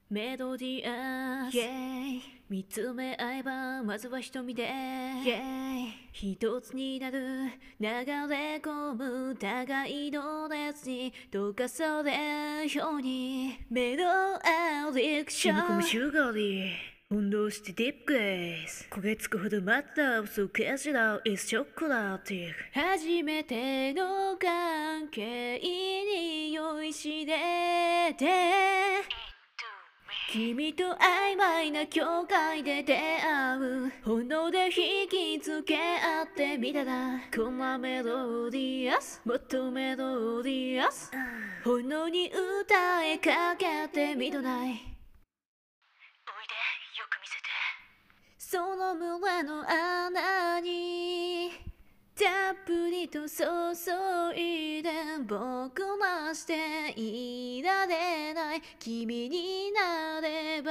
メロディアス、見つめ合えばまずは瞳で、一つになる流れ込む互いの熱に溶かされるようにメロアディクション染み込むシュガーリー運動してディープグレース焦げつくほどまった薄く味らう It's chocolate 初めての関係に酔いしれて君と曖昧な境界で出会う炎で引きつけ合ってみたらこんなメロディアスもっとメロディアス炎に歌いかけてみどないおいでよく見せてその胸の穴にたっぷりと注いで僕らしていられない君になればメイドアディ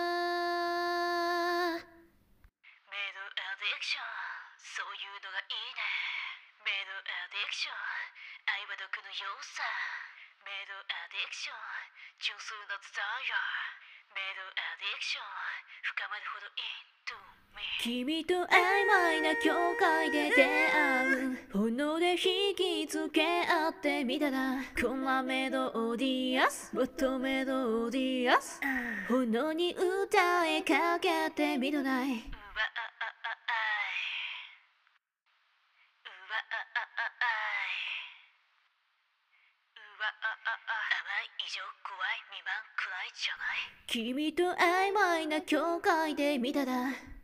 クションそういうのがいいねメイドアディクション愛は毒のよさメイドアディクション純粋なデザイアメイドアディクション深まるほどいい君と曖昧な境界で出会う炎で引きつけ合ってみたらこんなメロディアスもっとメロディアス炎に歌いかけてみどないうわああああいうわあああいうわあああ甘い以上怖い未満くらいじゃない君と曖昧な境界で見たら